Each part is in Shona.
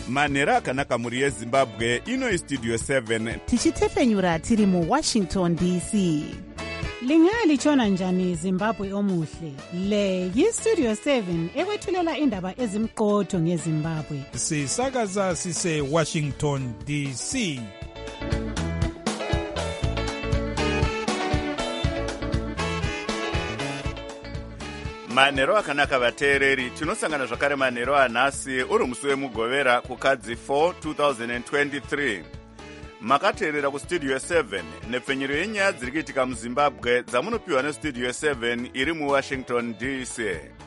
manhero akanaka mhuri yezimbabwe. Ino istudio 7 tichitefenyura tiri muWashington DC. Lingalitshona njani Zimbabwe omuhle? Le yiStudio 7 ekwethulela indaba ezimqotho ngeZimbabwe. Sisakaza sise Washington DC. manhero akanaka vateereri, tinosangana zvakare manhero anhasi uri musi wemugovera kukadzi 4 2023. Makateerera kustudio 7 nepfenyero yenyaya dziri kuitika muzimbabwe dzamunopiwa nestudio 7 iri muWashington DC.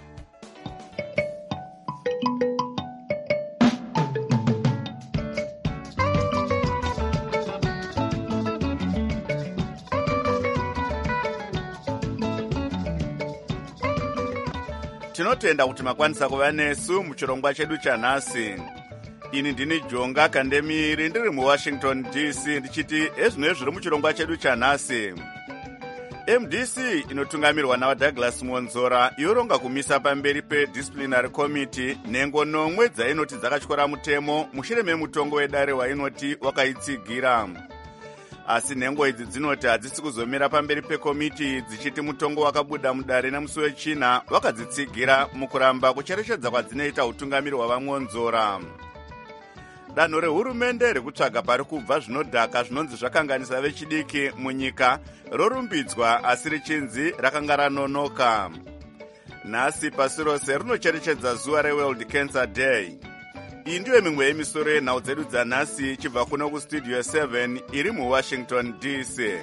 Tinotenda kuti makwanisa kuva nesu muchirongwa chedu chanhasi. Ini ndini Jonga Kandemiri ndiri muWashington DC ndichiti ezvino zviri muchirongwa chedu chanhasi. MDC inotungamirwa naDouglas Monzora yoronga kumisa pamberi pedisciplinary committee nhengo nomwe dzainoti dzakatyora mutemo mushure memutongo wedare wainoti wakaitsigira. Asi nhengo idzi dzinoti hadzisi kuzomira pamberi pekomiti dzichiti mutongo wakabuda mudare nemusi wechina wakadzitsigira mukuramba kucherechedza kwadzinoita utungamiri hwavaMonzora. Danho rehurumende rekutsvaga pari kubva zvinodhaka zvinonzi zvakanganisa vechidiki munyika rorumbidzwa asi richinzi rakanga ranonoka. Nhasi pasi rose rinocherechedza zuva reWorld Cancer Day. Iyi ndiyo mimwe yemisoro yenhau dzedu dzanhasi chibva kuno kustudio 7 iri muWashington DC.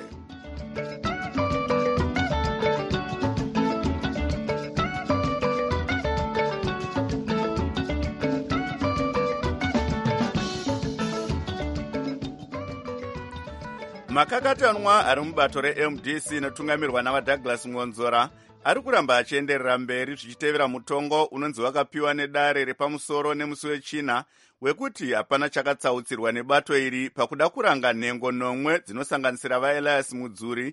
Makakatanwa ari mubato reMDC inotungamirwa navaDouglas Monzora ari kuramba achienderera mberi zvichitevera mutongo unonzi wakapiwa nedare repamusoro nemusi wechina wekuti hapana chakatsautsirwa nebato iri pakuda kuranga nhengo nomwe dzinosanganisira vaElias Mudzuri,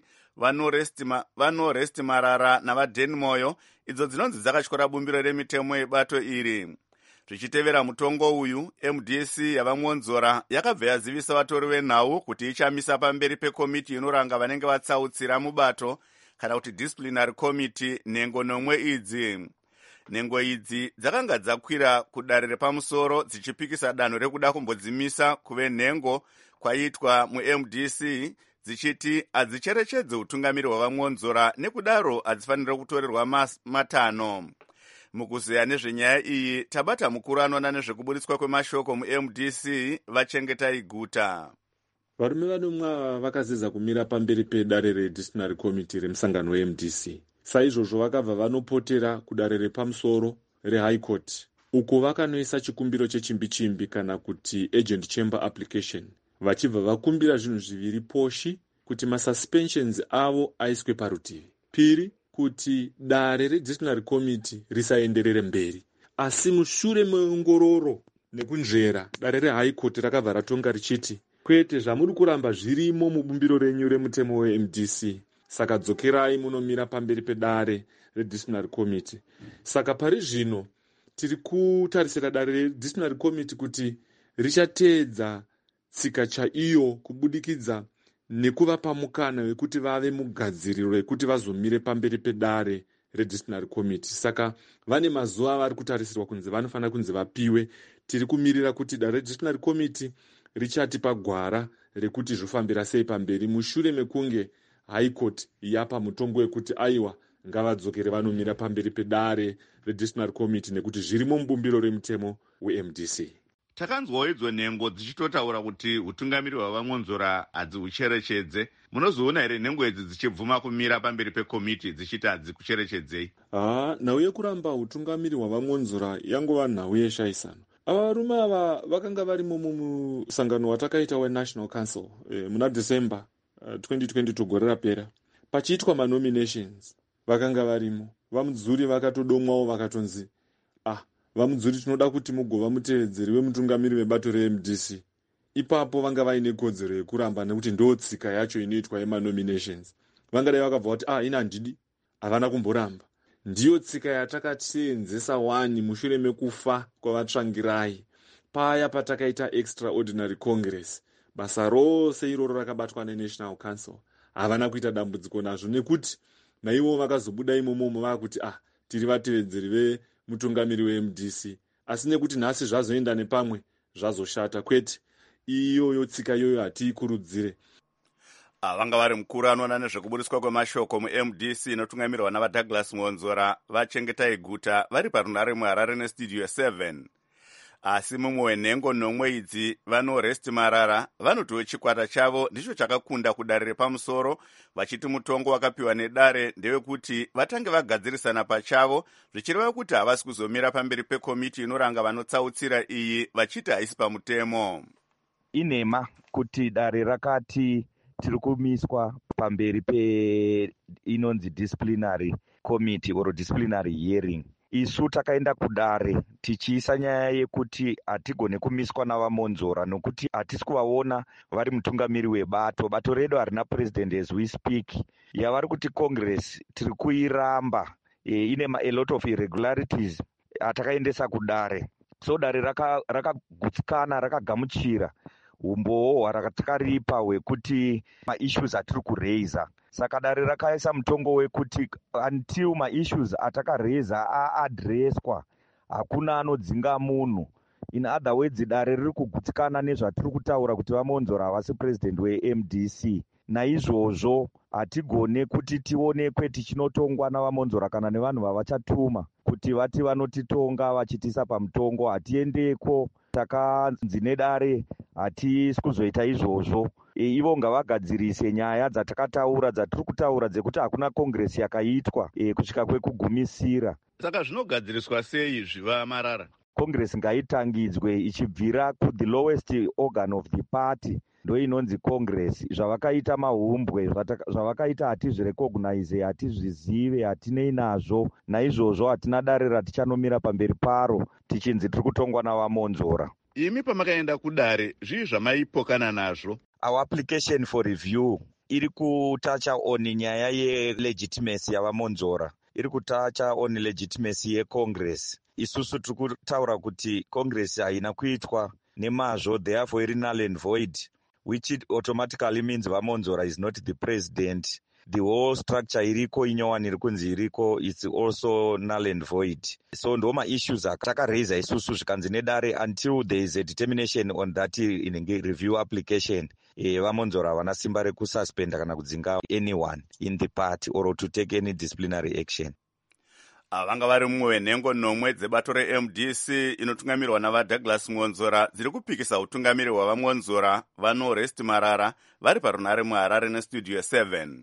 vaNoresti Marara navaDan Moyo, idzo dzinonzi dzakatyora bumbiro remitemo yebato iri. Zvichitevera mutongo uyu, MDC yavaMonzora yakabva yazivisa vatori venhau kuti ichamisa pamberi pekomiti inoranga vanenge vatsautsira mubato kana kuti disciplinary committee nhengo nomwe idzi. Nhengo idzi dzakanga dzakwira kudare repamusoro dzichipikisa danho rekuda kumbodzimisa kuve nhengo kwaitwa muMDC dzichiti hadzicherechedze utungamiri hwavaMonzora nekudaro hadzifanira kutorerwa matanho. Mukuzeya nezvenyaya iyi tabata mukuru anoona nezvekuburitswa kwemashoko muMDC Vachengetai Guta. Varume vanomwe vakazeza kumira pamberi pedare redisciplinary committee remusangano weMDC. Saizvozvo vakabva vanopotera kudare repamusoro reHigh Court uko vakanoisa chikumbiro chechimbi-chimbi kana kuti agent chamber application, vachibva vakumbira zvinhu zviviri poshi: kuti masuspensions avo aiswe parutivi, piri kuti dare redisciplinary committee risaenderere mberi. Asi mushure meongororo nekunzvera, dare reHigh Court rakabva ratonga richiti kwete, zvamuri kuramba zvirimo mubumbiro renyu remutemo weMDC, saka dzokerai munomira pamberi pedare redisciplinary committee. Saka pari zvino tiri kutarisira dare redisciplinary committee kuti richateedza tsika chaiyo kubudikidza nekuvapa mukana wekuti vave mugadziriro rekuti vazomire pamberi pedare redisciplinary committee. Saka vane mazuva avari kutarisirwa kunzi vanofanira kunzi vapiwe. Tiri kumirira kuti dare redisciplinary committee richatipa gwara rekuti zvofambira sei pamberi mushure mekunge High Court yapa mutongo wekuti aiwa ngavadzokere vanomira pamberi pedare redisciplinary committee nekuti zvirimo mubumbiro remutemo weMDC. Takanzwawo idzo nhengo dzichitotaura kuti utungamiri hwavaMonzora hadzihucherechedze. Munozoona here nhengo idzi dzichibvuma kumira pamberi pekomiti dzichiti hadzikucherechedzei? Nhau yekuramba utungamiri hwavaMonzora yangova nhau yeshaisano. Ava varume ava vakanga varimo mumusangano watakaita weNational Council muna December 2022 gore rapera. Pachiitwa manominations vakanga varimo. VaMudzuri vakatodomwawo vakatonzi VaMudzuri tinoda kuti mugova mutevedzeri wemutungamiri webato reMDC. Ipapo vanga vaine kodzero yekuramba nekuti ndo tsika yacho inoitwa yemanominations. Vangadai vakabva kuti ina handidi, havana kumboramba. Ndiyo tsika yatakatsenzesa wani mushure mekufa kwavatsvangirai. paya patakaita extraordinary congress, basa rose iroro rakabatwa nenational council havana kuita dambudziko nazvo, nekuti naivo vakazobuda imomo vakuti tiri vatevedzeri vemutungamiri weMDC, asi nekuti nhasi zvazoenda nepamwe zvazoshata. Kwete, iyoyo tsika iyoyo hatiikurudzire. Vanga vari mukuru anoona nezvekubudiswa kwemashoko muMDC inotungamirwa navaDouglas Ngonzora vachengetai guta vari parunare muHarare nestudio 7. Asi mumwe wenhengo nomwe idzi vanoresti Marara vanotiwo chikwata chavo ndicho chakakunda kudare repamusoro, vachiti mutongo wakapiwa nedare ndewekuti vatange vagadzirisana pachavo, zvichireva kuti havasi kuzomira pamberi pekomiti inoranga vanotsautsira iyi, vachiti haisi pamutemo. Inhema kuti dare rakati tiri kumiswa pamberi inonzi disciplinary committee or disciplinary hearing. Isu takaenda kudare tichiisa nyaya yekuti hatigone kumiswa navaMonzora nokuti hatisi kuvaona vari mutungamiri webato. Bato redu harina president as we speak. Yavari kuti Congress tiri kuiramba, ine a lot of irregularities atakaendesa kudare. So dare rakagutsikana, rakagamuchira umbowo hwaratakaripa hwekuti maissues atiri kureisa. Saka dare rakaisa mutongo wekuti until maissues atakareisa aadreswa hakuna anodzinga munhu. In other words, dare riri kugutsikana nezvatiri kutaura kuti vaMonzora havasi president weMDC. Naizvozvo hatigone kuti tionekwe tichinotongwa navaMonzora kana nevanhu vavachatuma kuti vati vanotitonga vachitisa pamutongo. Hatiendeko, takanzi nedare hatisi kuzoita izvozvo. Ivo ngavagadzirise nyaya dzatakataura, dzatiri kutaura dzekuti hakuna kongresi yakaitwa kusvika kwekugumisira. Saka zvinogadziriswa sei zviva Marara? Kongresi ngaitangidzwe ichibvira the lowest organ of the party, ndo inonzi kongresi. Zvavakaita mahumbwe, zvavakaita hatizvirecognize, hatizvizive, hatinei nazvo. Naizvozvo hatina dare ratichanomira pamberi paro tichinzi tiri kutongwa navaMonzora. Imi pamakaenda kudare, zvii zvamaipokana nazvo? Our application for review iri kutacha on nyaya yelegitimacy yavaMonzora, iri kutacha on legitimacy yeCongress. Isusu tiri kutaura kuti Congress haina kuitwa nemazvo, therefore iri null and void, which automatically means vaMonzora is not the president. The whole structure iriko, inyowani iri kunzi iriko, it's also null and void. So ndoma issues atakareisa isusu zvikanzi nedare until there is a determination on that in review application. VaMonzora havana simba rekususpenda kana kudzinga anyone in the party or to take any disciplinary action. Vanga vari mumwe wenhengo nomwe dzebato reMDC inotungamirwa navaDouglas Ngonzora dziri kupikisa utungamiri hwavaMonzora vanoresti Marara vari parunare muHarare nestudio 7.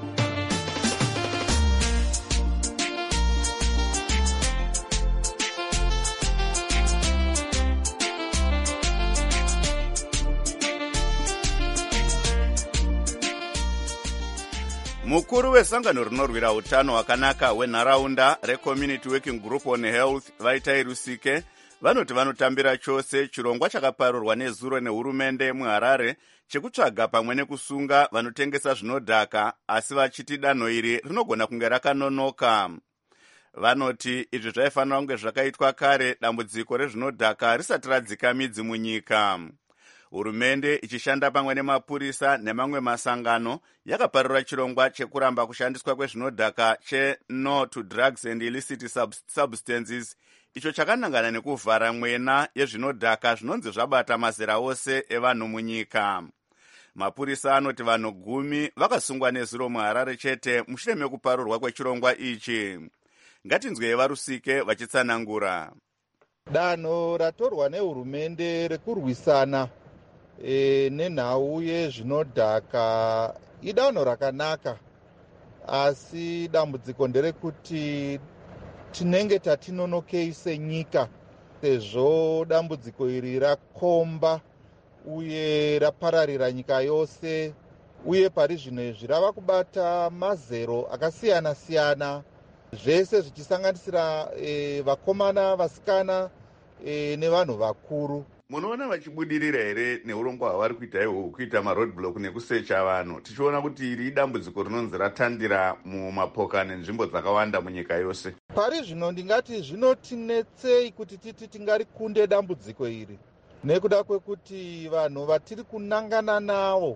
Mukuru wesangano rinorwira utano hwakanaka hwenharaunda reCommunity Working Group on Health Vaitai Rusike vanoti vanotambira chose chirongwa chakaparurwa nezuro nehurumende muHarare chekutsvaga pamwe nekusunga vanotengesa zvinodhaka, asi vachiti danho iri rinogona kunge rakanonoka. Vanoti izvi zvaifanira kunge zvakaitwa kare dambudziko rezvinodhaka risati radzika midzi munyika. Hurumende ichishanda pamwe nemapurisa nemamwe masangano yakaparura chirongwa chekuramba kushandiswa kwezvinodhaka che-No to Drugs and Illicit Substances, icho chakanangana nekuvhara mwena yezvinodhaka zvinonzi zvabata mazera ose evanhu munyika. Mapurisa anoti vanhu 10 vakasungwa nezuro muHarare chete mushure mekuparurwa kwechirongwa ichi. Ngatinzwei vaRusike vachitsanangura. Danho ratorwa nehurumende rekurwisana nenhau yezvinodhaka idanho rakanaka, asi dambudziko nderekuti tinenge tatinonokei senyika, sezvo dambudziko iri rakomba uye rapararira nyika yose, uye pari zvino izvi rava kubata mazero akasiyana siyana, zvese zvichisanganisira vakomana, vasikana nevanhu vakuru. Munoona vachibudirira here neurongwa hwavari kuita ihwo kuita maroadblock nekusecha vanhu, tichiona kuti iri dambudziko rinonzi ratandira mumapoka nenzvimbo dzakawanda munyika yose? Pari zvino ndingati zvinotinetsei kuti titi tingarikunde dambudziko iri, nekuda kwekuti vanhu vatiri kunangana navo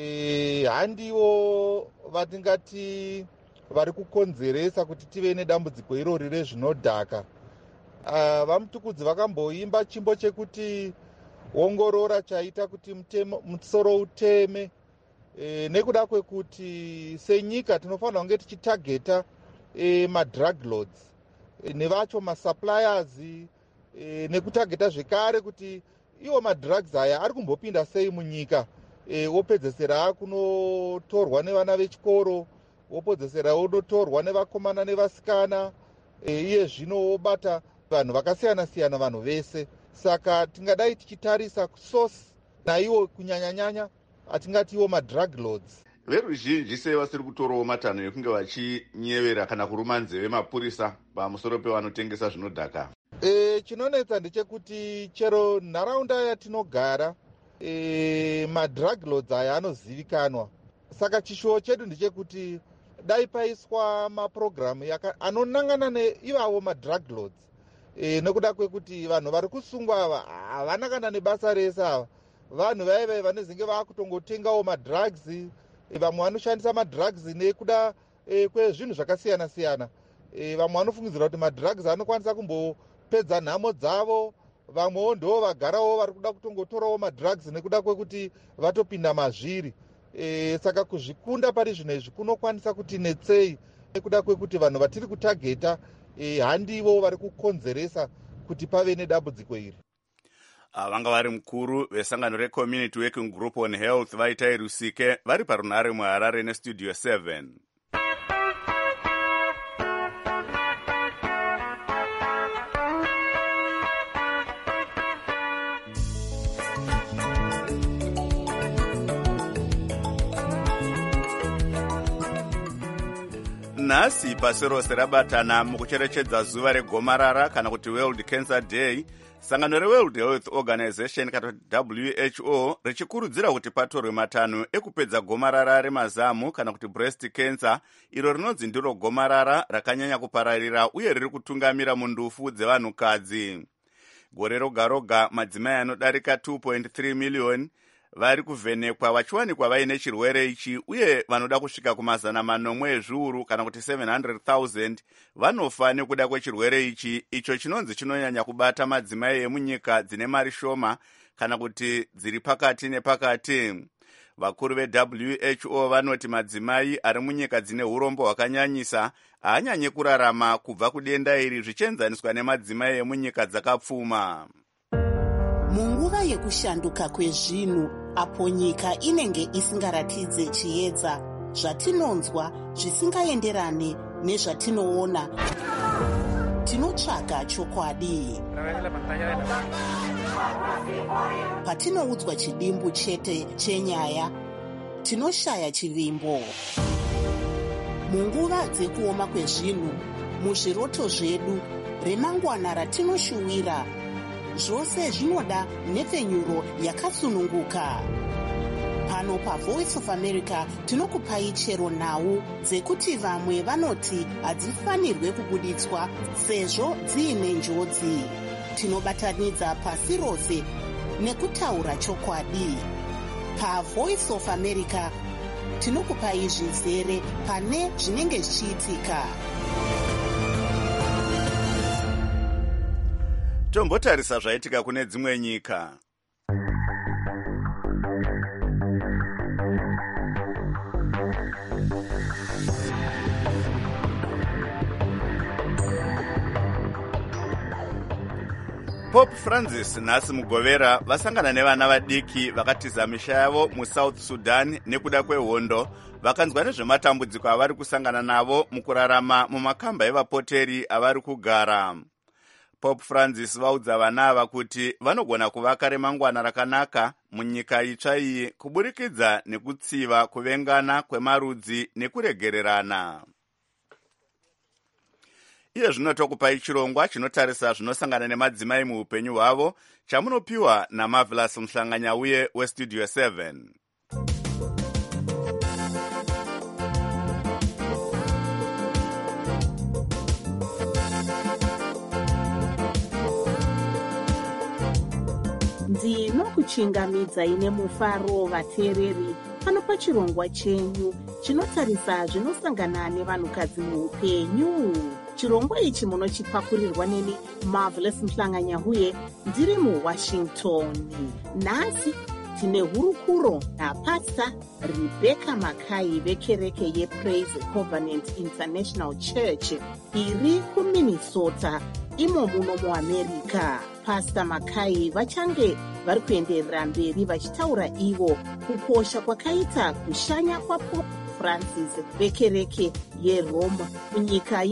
handiwo vatingati vari kukonzeresa kuti tive nedambudziko irori rezvinodhaka. Vamutukudzi vakamboimba chimbo chekuti ongorora chaita kuti musoro uteme, nekuda kwekuti senyika tinofanira kunge tichitageta madrug lords nevacho masuppliers, nekutageta zvekare kuti iwo madrugs aya ari kumbopinda sei munyika, opedzesera kunotorwa nevana vechikoro, opedzesera onotorwa nevakomana nevasikana, iye zvino obata vanhu vakasiyana-siyana, vanhu vese. Saka tingadai tichitarisa source naiwo kunyanya-nyanya atingati iwo madrug lords. Veruzhinji sei vasiri kutorawo matanho ekunge vachinyevera kana kuruma nzeve mapurisa pamusoro pevanotengesa zvinodhaka? Chinonetsa ndechekuti chero nharaunda yatinogara madrug lords aya anozivikanwa. Saka chishuwo chedu ndechekuti dai paiswa mapurogiramu anonangana neivavo madrug lords, nekuda kwekuti vanhu vari kusungwa ava havana kana nebasa rese. Ava vanhu vaive vanezenge vakutongotengawo madrugs, vamwe vanoshandisa madrugs nekuda kwezvinhu zvakasiyana-siyana. Vamwe vanofungidzira kuti madrugs anokwanisa kumbopedza nhamo dzavo, vamwewo ndo vagarawo vari kuda kutongotorawo madrugs nekuda kwekuti vatopinda mazviri. Saka kuzvikunda pari zvino izvi kunokwanisa kuti netsei, nekuda kwekuti vanhu vatiri kutageta handivo vari kukonzeresa kuti pave nedambudziko iri. Vanga vari mukuru vesangano reCommunity Working Group on Health Vaitai Rusike vari parunhare muHarare neStudio 7. Nhasi pasi rose rabatana mukucherechedza zuva regomarara kana kuti World Cancer Day. Sangano reWorld Health Organization kana WHO richikurudzira kuti patorwe matanho ekupedza gomarara remazamu kana kuti breast cancer, iro rinonzi ndiro gomarara rakanyanya kupararira uye riri kutungamira mundufu dzevanhukadzi. Gore roga roga madzimai anodarika 2.3 million vari kuvhenekwa vachiwanikwa vaine chirwere ichi, uye vanoda kusvika ku400,000 ezviuru kana kuti 700,000 vanofa nekuda kwechirwere ichi, icho chinonzi chinonyanya kubata madzimai emunyika dzine mari shoma kana kuti dziri pakati nepakati. Vakuru veWHO vanoti madzimai ari munyika dzine urombo hwakanyanyisa haanyanyi kurarama kubva kudenda iri zvichienzaniswa nemadzimai emunyika dzakapfuma. Munguva yekushanduka kwezvinhu, apo nyika inenge isingaratidze chiedza, zvatinonzwa zvisingaenderane nezvatinoona, tinotsvaga chokwadi. Patinoudzwa chidimbu chete chenyaya, tinoshaya chivimbo. Munguva dzekuoma kwezvinhu, muzviroto zvedu, remangwana ratinoshuwira, zvose zvinoda nhepfenyuro yakatsununguka. Pano paVoice of America tinokupai chero nhau dzekuti vamwe vanoti hadzifanirwe kubuditswa sezvo dziine njodzi. Tinobatanidza pasi rose nekutaura chokwadi. PaVoice of America tinokupai zvizere pane zvinenge zvichiitika. Tombotarisa zvaitika kune dzimwe nyika. Pope Francis nhasi mugovera vasangana nevana vadiki vakatiza misha yavo muSouth Sudan nekuda kwehondo, vakanzwa nezvematambudziko avari kusangana navo mukurarama mumakamba evapoteri avari kugara. Pope Francis vaudza vana ava kuti vanogona kuvaka remangwana rakanaka munyika itsva iyi kuburikidza nekutsiva kuvengana kwemarudzi nekuregererana. Iye zvino tokupai chirongwa chinotarisa zvinosangana nemadzimai muupenyu hwavo, chamunopiwa naMarvelous Muhlanganyauye weStudio 7. kuchingamidzai nemufaro vateereri pano pachirongwa chenyu chinotarisa zvinosangana nevanhukadzi muupenyu. Chirongwa ichi munochipakurirwa neni Marvelous Mhlanganyahuye ndiri muWashington. Nhasi tine hurukuro naPastor Rebecca Makai vekereke yePraise Covenant International Church iri kuMinnesota imo muno muAmerica. Pastor Makai vachange vari kuenderera mberi vachitaura ivo kukosha kwakaita kushanya kwaPope Francis vekereke yeRome kunyika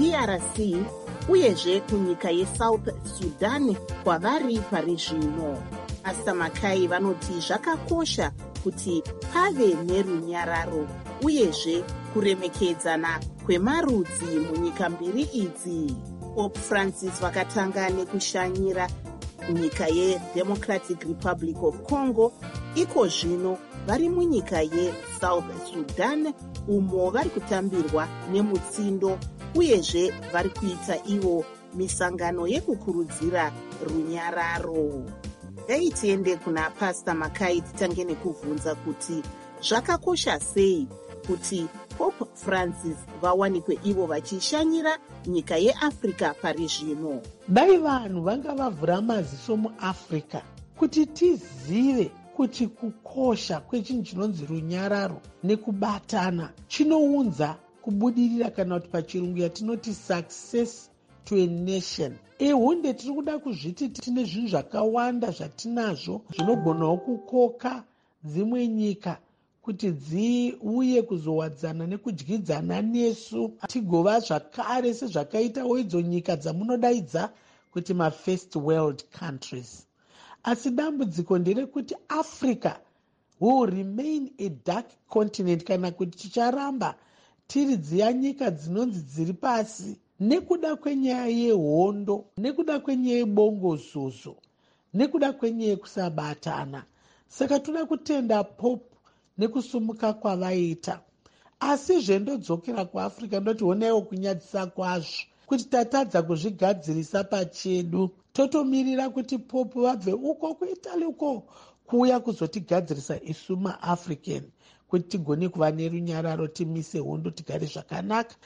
yeDRC uyezve kunyika yeSouth Sudan kwavari pari zvino. Pastor Makai vanoti zvakakosha kuti pave nerunyararo uyezve kuremekedzana kwemarudzi munyika mbiri idzi. Pope Francis vakatanga nekushanyira nyika yeDemocratic Republic of Congo, iko zvino vari munyika yeSouth Sudan umo vari kutambirwa nemutsindo uyezve vari kuita ivo misangano yekukurudzira runyararo. Dai tiende kuna Pastor Makai titange nekubvunza kuti zvakakosha sei kuti Pope Francis vawanikwe ivo vachishanyira nyika yeAfrica pari zvino. Dai vanhu vanga vavhura maziso muAfrica kuti tizive kuti kukosha kwechinhu chinonzi runyararo nekubatana chinounza kubudirira, kana kuti pachirungu yatinoti success to a nation. Ehunde tiri kuda kuzviti tine zvinhu zvakawanda zvatinazvo zvinogonawo kukoka dzimwe nyika kuti dziuye kuzowadzana nekudyidzana nesu, tigova zvakare sezvakaitawo idzo nyika dzamunodaidza kuti mafirst world countries. Asi dambudziko nderekuti Africa will remain a dark continent, kana kuti ticharamba tiri dziya nyika dzinonzi dziri pasi nekuda kwenyaya yehondo, nekuda kwenyaya yebongozozo, nekuda kwenyaya yekusabatana. Saka toda kutenda Pope nekusumuka kwavaita. Asi zvendodzokera kuAfrica ndoti honaiwo kunyadzisa kwazvo kuti tatadza kuzvigadzirisa pachedu. Totomirira kuti Pope vabve uko kuItaly uko kuuya kuzotigadzirisa isu maAfrican kuti tigone kuva nerunyararo, timise hondo, tigare zvakanaka.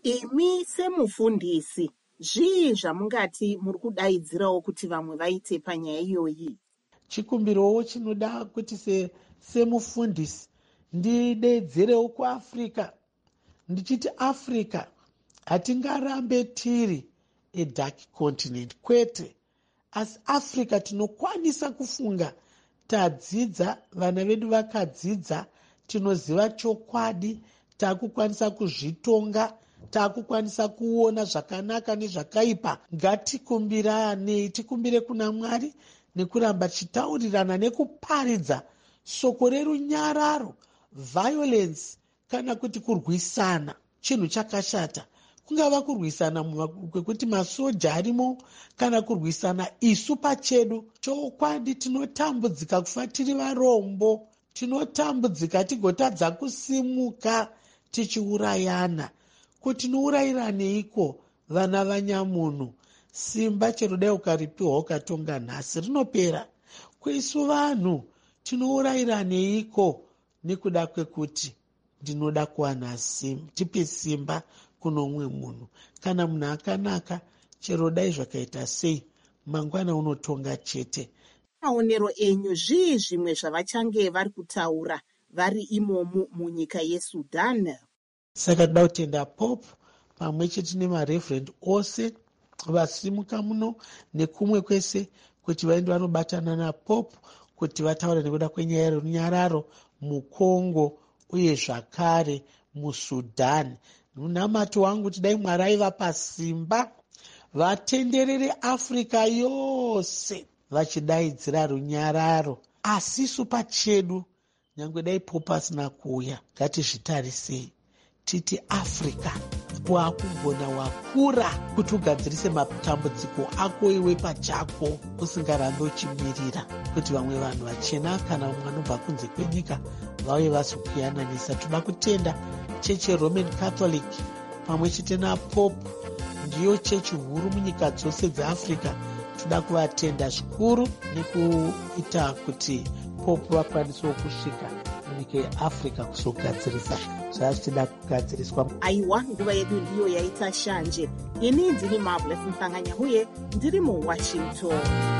Imi semufundisi, zvii zvamungati muri kudaidzirawo kuti vamwe vaite panyaya iyoyi? Chikumbirowo chinoda kuti semufundisi ndidedzerewo kuAfrica ndichiti Africa hatingarambe tiri a dark continent, kwete. Asi Africa tinokwanisa kufunga, tadzidza, vana vedu vakadzidza, tinoziva chokwadi, takukwanisa kuzvitonga, takukwanisa kuona zvakanaka nezvakaipa. Ngatikumbirane, tikumbire kuna Mwari nekuramba tichitaurirana nekuparidza shoko rerunyararo. Violence kana kuti kurwisana chinhu chakashata, kungava kurwisana kwekuti masoja arimo kana kurwisana isu pachedu. Chokwadi tinotambudzika kufa tiri varombo, tinotambudzika tigotadza kusimuka tichiurayana. Kuti nourayiraniko vana vanyamunhu? Simba chero dai ukaripiwa ukatonga nhasi rinopera. Kweisu vanhu tinourayiraniko nekuda kwekuti ndinoda kuwana tipe simba kuno mumwe munhu. Kana munhu akanaka, chero dai zvakaita sei, mangwana unotonga chete. Maonero enyu zvii zvimwe zvavachange vari kutaura vari imomu munyika yeSudan? Saka toda kutenda Pope pamwe chete nemareverend ose vasimuka muno nekumwe kwese kuti vaende vanobatana naPope kuti vataure nekuda kwenyaya yerunyararo muCongo uye zvakare muSudan. Munamato wangu kuti dai Mwari aivapa simba vatenderere Africa yose vachidaidzira runyararo. Asi isu pachedu, nyangwe dai Pope asina kuuya, ngatizvitarisei titi Africa wakugona wakura kuti ugadzirise matambudziko ako iwe pachako, usingarambe uchimirira kuti vamwe vanhu vachena kana umwe anobva kunze kwenyika vauye vazokuyananisa. Toda kutenda chechi Roman Catholic pamwe chete naPope ndiyo chechi huru munyika dzose dzeAfrica. tinoda kuvatenda zvikuru nekuita kuti popu vakwanisewo kusvika munyika yeafrica kuzogadzirisa zvaachida kugadziriswa. aiwa, nguva yedu ndiyo yaita shanje. ini ndiri Marvelous Mhlanganya uye ndiri muWashington.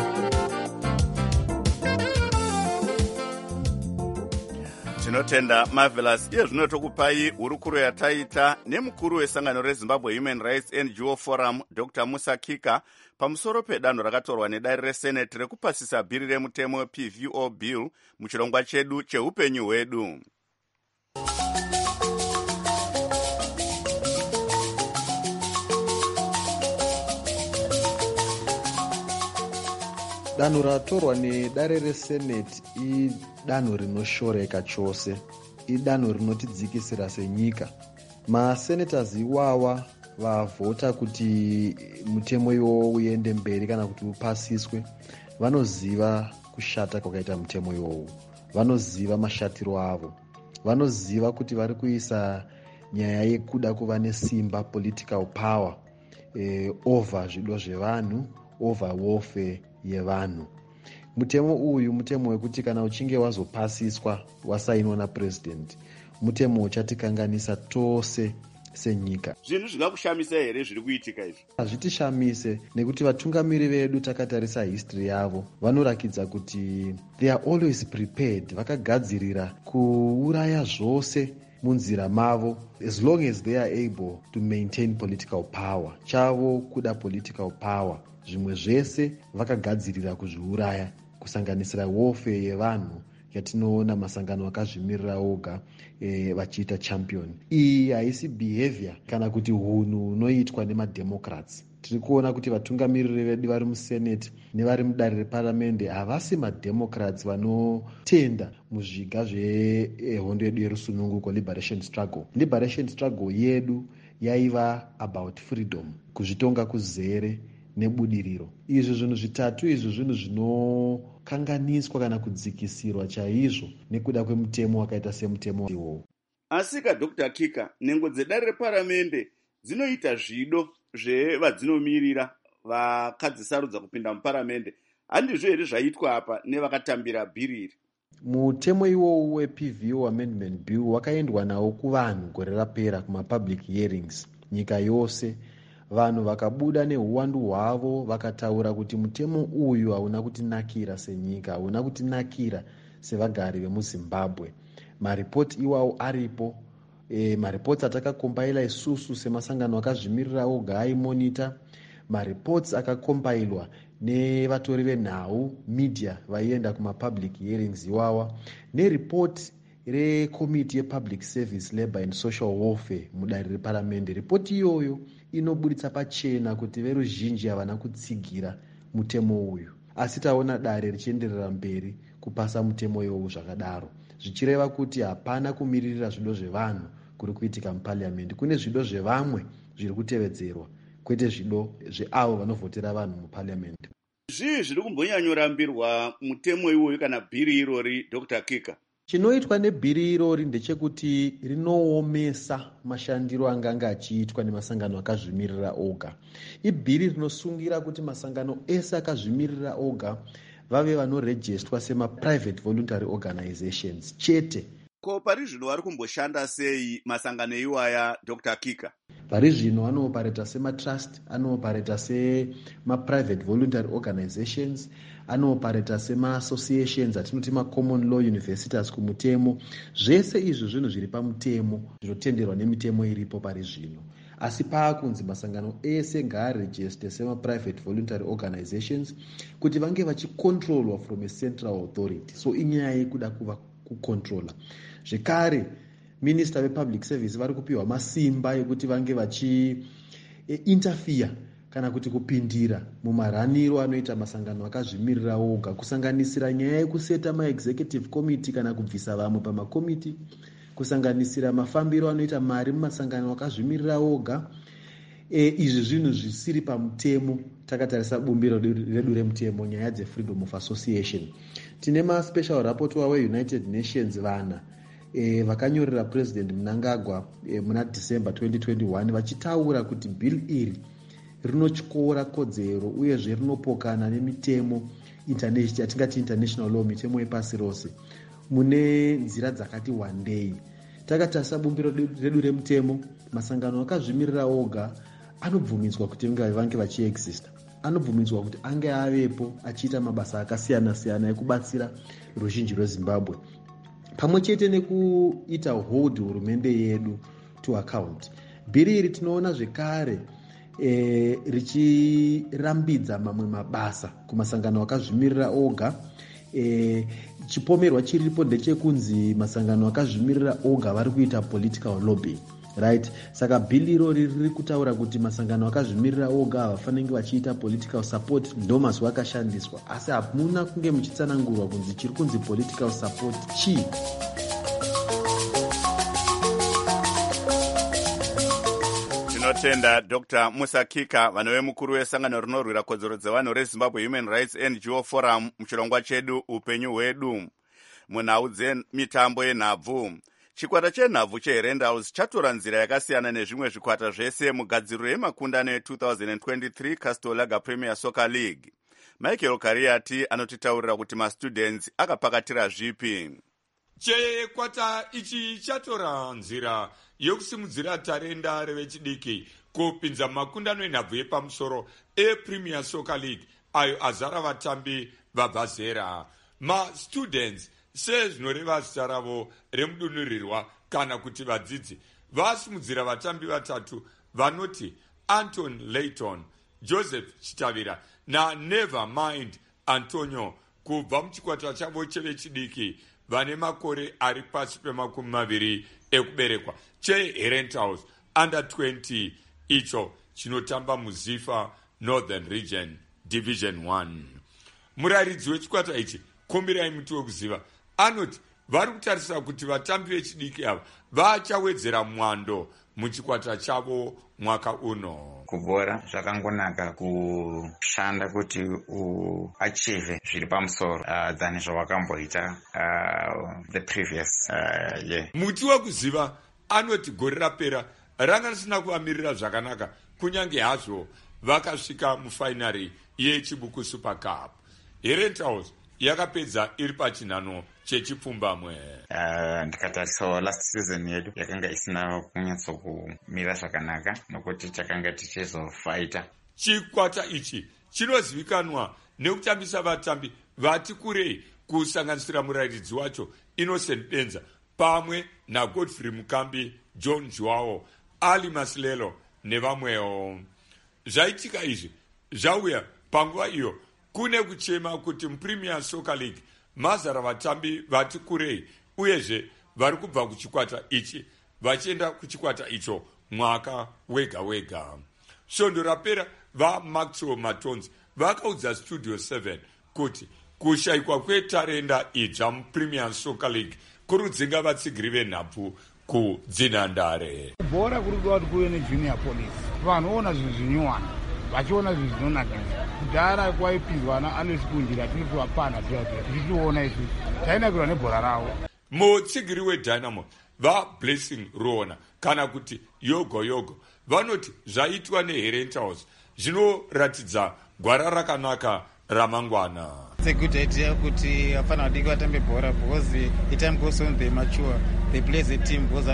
tinotenda Marvelous. iye zvino tokupai hurukuro yataita nemukuru wesangano reZimbabwe Human Rights NGO Forum Dr. Musa Kika pamusoro pedanho rakatorwa nedare reseneti rekupasisa bhiri remutemo PVO bill muchirongwa chedu cheupenyu hwedu. Danho ratorwa nedare reseneti idanho rinoshoreka chose, idanho rinotidzikisira senyika. Masenators iwawa vavhota kuti mutemo iwowo uende mberi kana kuti upasiswe, vanoziva kushata kwakaita mutemo iwowo, vanoziva mashatiro avo, vanoziva kuti vari kuisa nyaya yekuda kuva nesimba, political power, over zvido zvevanhu, over warfare yevanhu. Mutemo uyu mutemo wekuti kana uchinge wazopasiswa wasainwa napresident, mutemo uchatikanganisa tose senyika. Zvinhu zvingakushamisa here zviri kuitika izvi? Hazvitishamise nekuti vatungamiri vedu takatarisa history yavo vanorakidza kuti they are always prepared, vakagadzirira kuuraya zvose munzira mavo as long as they are able to maintain political power. Chavo kuda political power, zvimwe zvese vakagadzirira kuzviuraya, kusanganisira warfare yevanhu yatinoona masangano akazvimirira oga vachiita champion. Iyi haisi behavior kana kuti hunhu hunoitwa nemademocrats. Tiri kuona kuti vatungamiriri vedu vari museneti nevari mudare reparamende havasi mademocrats vanotenda muzviga zvehondo yedu yerusununguko, liberation struggle. Liberation struggle yedu yaiva about freedom, kuzvitonga kuzere nebudiriro. Izvi zvinhu zvitatu izvi zvinhu zvinokanganiswa kana kudzikisirwa chaizvo nekuda kwemutemo wakaita semutemo iwowo. Asika Dr. Kika, nhengo dzedare reparamende dzinoita zvido zvevadzinomiririra vakadzisarudza kupinda muparamende. Handizvo here zvaitwa apa nevakatambira bhiri iri? Mutemo iwowo wePVO amendment bill wakaendwa nawo kuvanhu gore rapera kumapublic hearings nyika yose. Vanhu vakabuda neuwandu hwavo vakataura kuti mutemo uyu hauna kutinakira senyika, hauna kutinakira sevagari vemuZimbabwe. Maripoti iwawo aripo, maripoti atakakombaila isusu semasangano akazvimirira oga aimonita, maripoti akakombailwa nevatori venhau media vaienda kumapublic hearings iwawa, neripoti rekomiti yepublic service labor and social warfare mudare reparamende. Ripoti iyoyo inobuditsa pachena kuti veruzhinji havana kutsigira mutemo uyu, asi taona dare richienderera mberi kupasa mutemo iwowo zvakadaro, zvichireva kuti hapana kumiririra zvido zvevanhu kuri kuitika mupariamendi. Kune zvido zvevamwe zviri kutevedzerwa, kwete zvido zveavo vanovhotera vanhu mupariamendi. Zvii zviri kumbonyanyorambirwa mutemo iwoyu kana bhiri irori, Dr. Kika? Chinoitwa nebhiri irori ndechekuti rinoomesa mashandiro anganga achiitwa nemasangano akazvimirira oga. Ibhiri rinosungira kuti masangano ese akazvimirira oga vave vanorejestwa sema-private voluntary organizations chete. Ko pari zvino vari kumboshanda sei masangano iwaya, Dr. Kika? Pari zvino anoopareta sema-trust, anoopareta sema-private voluntary organizations, anoopareta sema-associations atinoti ma-common law universities kumutemo. Zvese izvi zvinhu zviri pamutemo zvinotenderwa nemitemo iripo pari zvino. Asi paakunzi masangano ese ngaarejeste sema-private voluntary organizations kuti vange vachicontrolwa from a central authority. So inyaya yekuda kuva kucontrola. Zvekare, minister vepublic service vari kupiwa masimba ekuti vange vachi-interfere kana kuti kupindira mumaraniro anoita masangano akazvimirira oga, kusanganisira nyaya yekuseta ma-executive committee kana kubvisa vamwe pamakomiti, kusanganisira mafambiro anoita mari mumasangano akazvimirira oga. Izvi zvinhu zvisiri pamutemo takatarisa bumbiro redu remutemo, nyaya dze-freedom of association. Tine ma-special rapporteur we-United Nations vana vakanyorera President Mnangagwa muna December 2021 vachitaura kuti bill iri rinotyora kodzero uyezve rinopokana nemitemo yatingati international law, mitemo yepasi rose mune nzira dzakati wandei. Takatarisa bumbiro redu remutemo, masangano akazvimirira oga anobvumidzwa kuti vange vachiexista, anobvumidzwa kuti ange avepo achiita mabasa akasiyana-siyana ekubatsira ruzhinji rwezimbabwe, pamwe chete nekuita hold hurumende yedu to account. Bhiri iri tinoona zvekare richirambidza mamwe mabasa kumasangano akazvimirira oga. Chipomerwa chiripo ndechekunzi masangano akazvimirira oga vari kuita political lobbying, right? Saka bhili iro riri kutaura kuti masangano akazvimirira oga havafaniri vachiita political support, ndo mazuva akashandiswa, asi hamuna kunge muchitsanangurwa kunzi chiri kunzi political support chii. Tinotenda Dr. Musa Kika, vanhu vemukuru wesangano rinorwira kodzero dzevanhu reZimbabwe Human Rights NGO Forum muchirongwa chedu upenyu hwedu. Munhau dzemitambo yenhabvu, chikwata chenhabvu cheHerendhouse chatora nzira yakasiyana nezvimwe zvikwata zvese mugadziriro yemakundano e2023 Castor Lager Premier Soccer League. Michael Kariati anotitaurira kuti mastudents akapakatira zvipi. Chikwata ichi chatora nzira yokusimudzira tarenda revechidiki kupinza makundano enhabvu yepamusoro ePremier Soccer League ayo azara vatambi vabva zera. Mastudents sezvinoreva zita ravo remudunhurirwa kana kuti vadzidzi vasimudzira vatambi vatatu vanoti Anton Layton, Joseph Chitavira naNevermind Antonio kubva muchikwata chavo chevechidiki vane makore ari pasi pe20 ekuberekwa cheHerenthouse under 20 icho chinotamba muZifa Northern Region Division 1. Muraridzi wechikwata ichi Kombirai Muti Wekuziva anoti vari kutarisira kuti vatambi vechidiki ava vachawedzera mwando muchikwata chavo mwaka uno. Kubhora zvakangonaka kushanda kuti uachieve zviri pamusoro dzani zvawakamboita the previous year. Muti Wekuziva anoti gore rapera ranga risina kuvamirira zvakanaka kunyange hazvo vakasvika mufainari yechibuku Super Cup. Herenthouse yakapedza iri pachinhano chechipfumbamwe. Ndikatarisawo last season yedu yakanga isina kunyatsokumira zvakanaka nokuti takanga tichizofaita. Chikwata ichi chinozivikanwa nekutambisa vatambi vati kurei kusanganisira murayiridzi wacho Innocent Benza pamwe naGodfrey Mukambi, John Joao, Ali Masilelo nevamwewo. Zvaitika izvi zvauya panguva iyo kune kuchema kuti muPremier Soccer League mazara vatambi vati kurei uyezve vari kubva kuchikwata ichi vachienda kuchikwata icho mwaka wega wega. Svondo rapera vaMaxwell Matonzi vakaudza Studio 7 kuti kushayikwa kwetarenda idzva muPremier Soccer League kuri kudzinga vatsigiri venhabvu kudzinhandare. Bhora kuri kuda kuti kuve nejunior police, vanhu voona zvinhu zvinyuwana vachiona zvinhu zvinonakisa. Kudhara kwaipinzwa naAlice Kunjira tiri kuvapana tichiona izvi tainakirwa nebhora ravo. Mutsigiri weDynamo vaBlessing Rona kana kuti Yogo Yogo vanoti zvaitwa neHerenthouse zvinoratidza gwara rakanaka ramangwana. It's a good idea kuti vafana vadiki vatambe bhora because the time goes on they mature, they play as a team because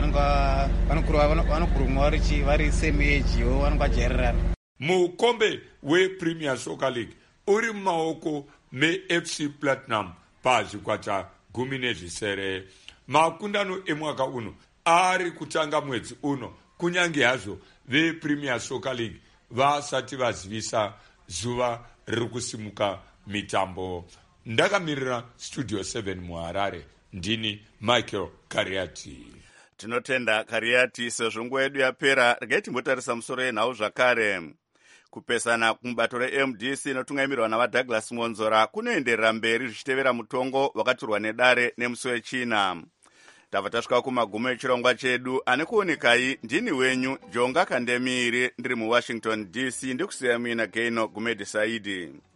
vanokurumwa vari same age yo vanonga vajairana. Mukombe wePremier Soccer League uri mumaoko meFC Platinum pazvikwata 17. Makundano emwaka uno ari kutanga mwedzi uno kunyange hazvo vePremier Soccer League vasati vazivisa zuva riri kusimuka mitambo. Ndakamirira Studio 7 muHarare, ndini Michael Kariati. Tinotenda Kariati, sezvo nguva yedu yapera, regai timbotarisa musoro yenhau zvakare. Kupesana kumubato reMDC inotungamirwa navaDouglas Ngonzora kunoenderera mberi zvichitevera mutongo wakaturwa nedare nemusi wechina. Tabva tasvika kumagumo echirongwa chedu. Ane kuonekai ndini wenyu Jonga Kandemiri, ndiri muWashington DC, ndikusiya muina Gaino Gumedi Saidi.